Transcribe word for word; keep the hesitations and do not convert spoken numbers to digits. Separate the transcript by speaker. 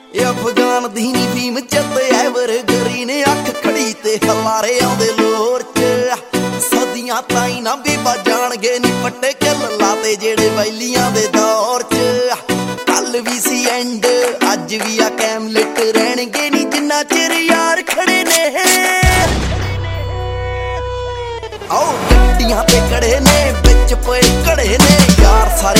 Speaker 1: ਅਫਗਾਨ ਦੀ ਨੀ ਫੀਮ ਚੱਤ ever green ਅੱਖ ਖੜੀ ਤੇ ਹਲਾਰੇ ਆਉਂਦੇ ਲੋਰ ਚ ਸਦੀਆਂ ਤਾਈ ਨਾ ਬੀਬਾ ਜਾਣਗੇ ਨੀ ਪੱਟੇ ਕਿੱਲ ਲਾਤੇ ਜਿਹੜੇ ਵੈਲੀਆਂ ਦੇ ਦੌਰ ਚ ਕੱਲ ਵੀ ਸੀ ਐਂਡ ਅੱਜ ਵੀ ਆ ਕੈਮਲਿਟ ਰਹਿਣਗੇ ਨੀ ਜਿੰਨਾ ਚਿਰ ਯਾਰ ਖੜੇ ਨੇ ਆਓ ਗੱਡੀਆਂ ਤੇ ਖੜੇ ਨੇ ਵਿੱਚ ਪਏ ਘੜੇ ਨੇ ਯਾਰ ਸਾਰੇ